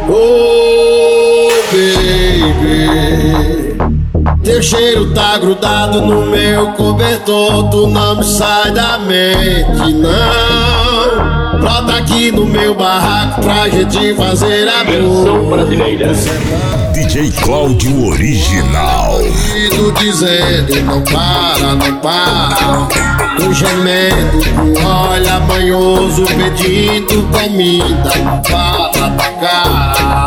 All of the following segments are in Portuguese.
Oh, baby, teu cheiro tá grudado no meu cobertor. Tu não me sai da mente, não. Brota aqui no meu barraco pra gente fazer amor. Brasileira. DJ Cláudio Original. Dizendo não para, não para. Tô gemendo com olho manhoso, pedindo comida. Não para pra cá.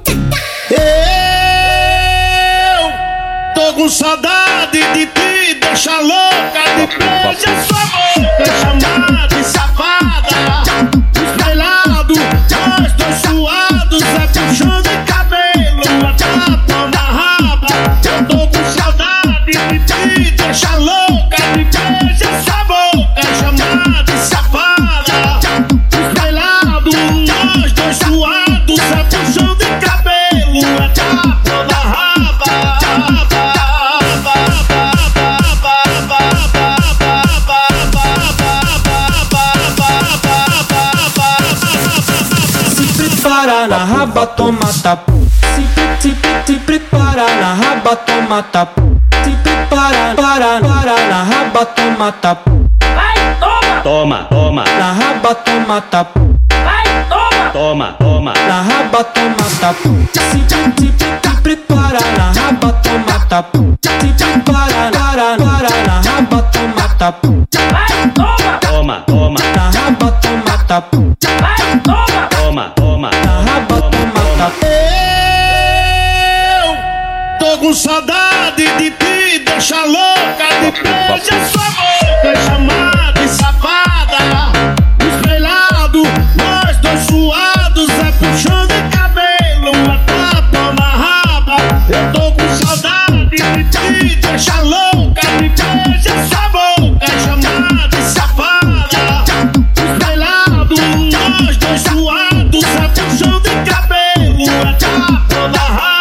Eu tô com saudade de ti, deixa louca de beijo. Sua boca chamada de safada. Espelhado, nós dois suados, é puxão de cabelo, uma tapa na raba. Eu tô com saudade de ti, deixa louca de beijo. Sua boca chamada de safada. Espelhado, nós dois suados, é puxão de cabelo, uma tapa na raba. Prepara na raba, toma tapa. Se prepara na raba, toma tapa. Se prepara, para na raba, toma tapa. Vai, toma! Toma, toma! Na raba, toma tapa. Vai, toma! Toma, toma! Na raba, toma tapa. Se prepara na raba, toma tapa. Se prepara, para na raba, toma tapa. Vai, toma! Toma, toma! Na raba, toma tapa. Vai, toma! Toma, toma! Na raba, toma tapa. Eu tô com saudade de ti, deixa louca de beijo. Sua boca chamada de safada. Espelhado, nós dois suados, é puxão de cabelo, uma tapa na raba. Eu tô com saudade de ti, deixa louca de beijo. Sua boca chamada de safada. Espelhado, nós dois suados, é puxão de cabelo, uma tapa na raba.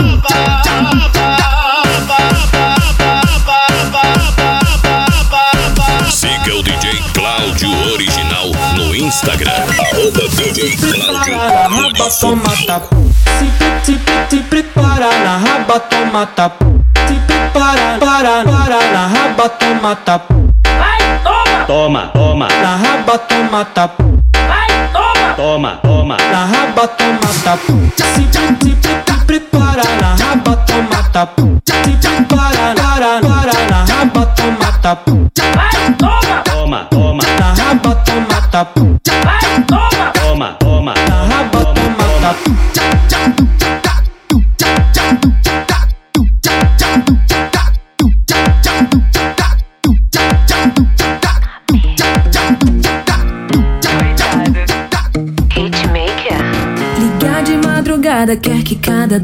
Siga o DJ Cláudio Original no Instagram. @DJ Cláudio Na raba, toma tapa. Se prepara na raba, toma tapa. Se prepara, para na raba, toma tapa. Vai, toma! Toma, toma! Na raba, toma tapa. Vai, toma! Toma, toma! Na raba, toma tapa. Se prepara na raba, toma tapa. Se prepara, para na raba, toma tapa. Vai, toma! Toma, toma! Na raba, toma tapa. Vai, toma! Toma, toma! Na raba, toma tapa. Ligar de madrugada, quer que cada